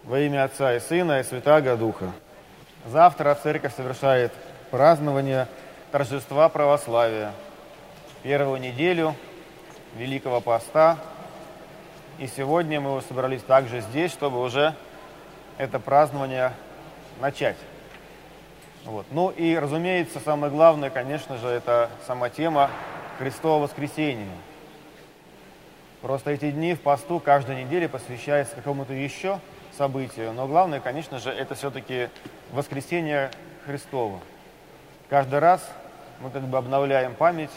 Во имя Отца и Сына и Святаго Духа. Завтра Церковь совершает празднование торжества православия, первую неделю Великого Поста. И сегодня мы собрались также здесь, чтобы уже это празднование начать. Ну и, разумеется, самое главное, конечно же, это сама тема Христова воскресения. Просто эти дни в посту каждой неделе посвящаются какому-то еще событию, но главное, конечно же, это все-таки воскресение Христово. Каждый раз мы обновляем память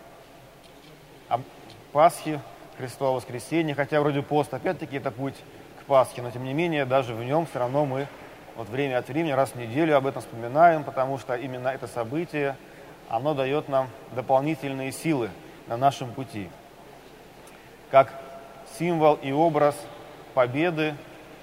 о Пасхе, Христово воскресение, хотя вроде пост, опять-таки, это путь к Пасхе, но тем не менее, даже в нем все равно мы время от времени, раз в неделю об этом вспоминаем, потому что именно это событие, оно дает нам дополнительные силы на нашем пути. Как символ и образ победы,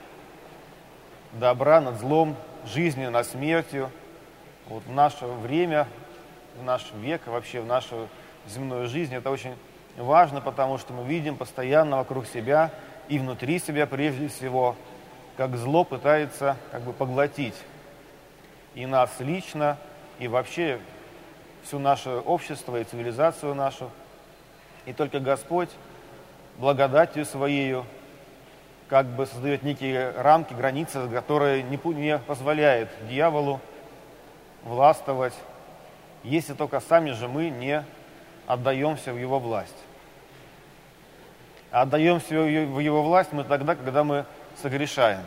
добра над злом, жизни над смертью. В наше время, в наш век, вообще в нашу земную жизнь это очень важно, потому что мы видим постоянно вокруг себя и внутри себя прежде всего, как зло пытается поглотить и нас лично, и вообще все наше общество и цивилизацию нашу. И только Господь благодатью Своею создает некие рамки, границы, которые не позволяют дьяволу властвовать, если только сами же мы не отдаемся в его власть. А отдаемся в его власть мы тогда, когда мы согрешаем.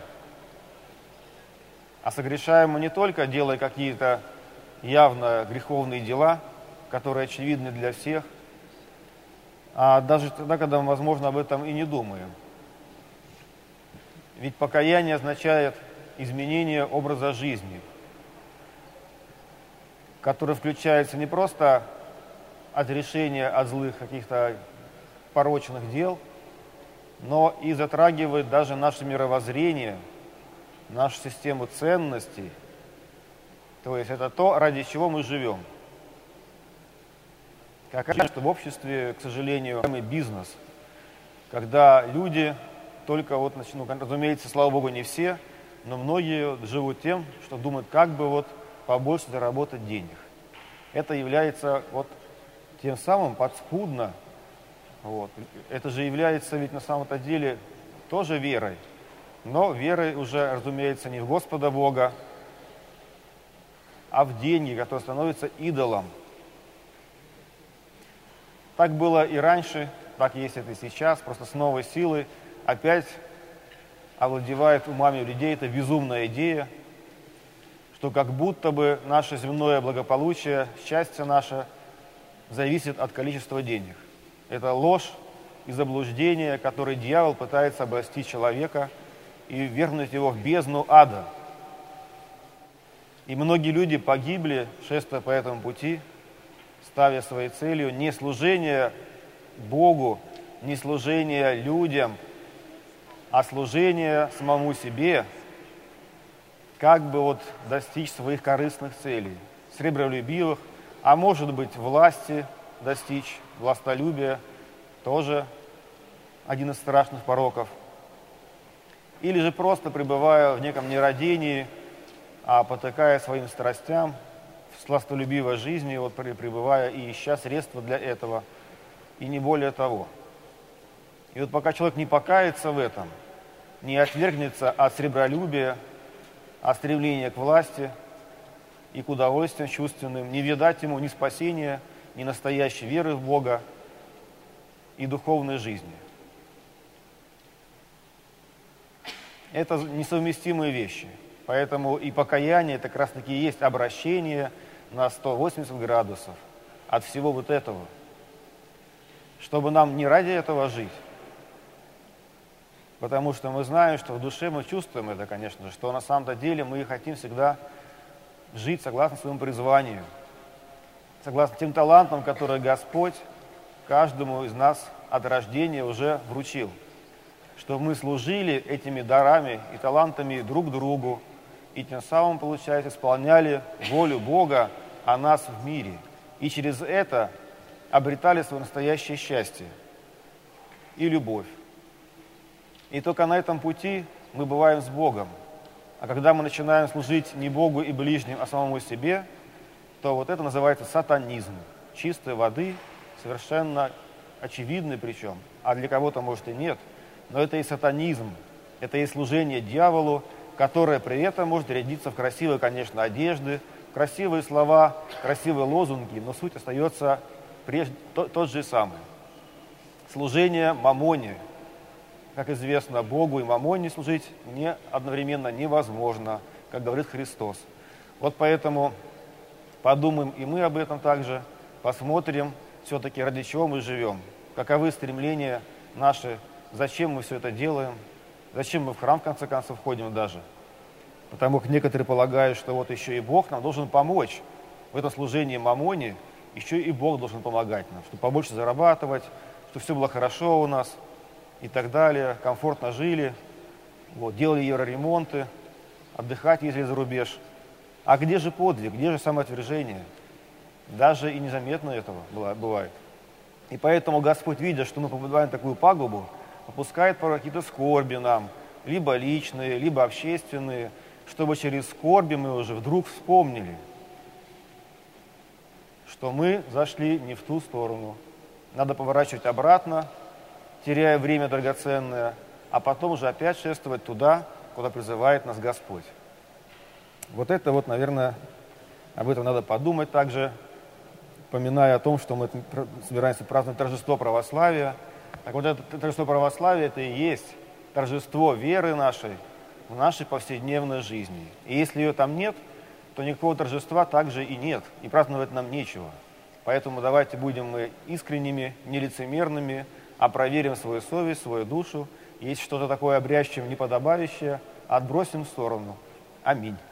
А согрешаем мы не только делая какие-то явно греховные дела, которые очевидны для всех, а даже тогда, когда мы, возможно, об этом и не думаем. Ведь покаяние означает изменение образа жизни, который включается не просто отрешение от злых каких-то порочных дел, но и затрагивает даже наше мировоззрение, нашу систему ценностей. То есть это то, ради чего мы живем. Как в обществе, к сожалению, бизнес, когда люди только разумеется, слава Богу, не все, но многие живут тем, что думают, как бы побольше заработать денег. Это является тем самым подспудно. Это же является ведь на самом-то деле тоже верой. Но верой уже, разумеется, не в Господа Бога, а в деньги, которые становятся идолом. Так было и раньше, так есть это и сейчас, просто с новой силой опять овладевает умами людей эта безумная идея, что как будто бы наше земное благополучие, счастье наше зависит от количества денег. Это ложь и заблуждение, которое дьявол пытается обрасти человека и вернуть его в бездну ада. И многие люди погибли, шествуя по этому пути, ставя своей целью не служение Богу, не служение людям, а служение самому себе, достичь своих корыстных целей, сребролюбивых, а может быть власти достичь, властолюбия, тоже один из страшных пороков. Или же просто пребывая в неком нерадении, а потакая своим страстям, в сластолюбивой жизни, пребывая и ища средства для этого, и не более того. И пока человек не покается в этом, не отвергнется от сребролюбия, от стремления к власти и к удовольствиям чувственным, не видать ему ни спасения, ни настоящей веры в Бога и духовной жизни. Это несовместимые вещи. Поэтому и покаяние это как раз таки есть обращение на 180 градусов от всего этого. Чтобы нам не ради этого жить, потому что мы знаем, что в душе мы чувствуем это, конечно же, что на самом-то деле мы хотим всегда жить согласно своему призванию, согласно тем талантам, которые Господь каждому из нас от рождения уже вручил. Чтобы мы служили этими дарами и талантами друг другу, и тем самым, получается, исполняли волю Бога о нас в мире. И через это обретали свое настоящее счастье и любовь. И только на этом пути мы бываем с Богом. А когда мы начинаем служить не Богу и ближним, а самому себе, то вот это называется сатанизм. Чистой воды, совершенно очевидный причем. А для кого-то, может, и нет. Но это и сатанизм. Это и служение дьяволу, которое при этом может рядиться в красивые, конечно, одежды, красивые слова, красивые лозунги, но суть остается тот же самый. Служение мамоне. Как известно, Богу и мамоне служить одновременно невозможно, как говорит Христос. Вот поэтому подумаем и мы об этом также, посмотрим все-таки, ради чего мы живем, каковы стремления наши, зачем мы все это делаем, зачем мы в храм, в конце концов, ходим даже. Потому как некоторые полагают, что вот еще и Бог нам должен помочь в этом служении мамоне, еще и Бог должен помогать нам, чтобы побольше зарабатывать, чтобы все было хорошо у нас и так далее, комфортно жили, вот, делали евроремонты, отдыхать ездили за рубеж. А где же подвиг, где же самоотвержение? Даже и незаметно этого бывает. И поэтому Господь, видя, что мы попадаем в такую пагубу, попускает порой какие-то скорби нам, либо личные, либо общественные, чтобы через скорби мы уже вдруг вспомнили, что мы зашли не в ту сторону. Надо поворачивать обратно, теряя время драгоценное, а потом уже опять шествовать туда, куда призывает нас Господь. Вот это вот, наверное, об этом надо подумать также, поминая о том, что мы собираемся праздновать торжество православия. Так вот это торжество православия, это и есть торжество веры нашей в нашей повседневной жизни. И если ее там нет, то никакого торжества также и нет, и праздновать нам нечего. Поэтому давайте будем мы искренними, нелицемерными, а проверим свою совесть, свою душу. Если что-то такое обрящем неподобающее, отбросим в сторону. Аминь.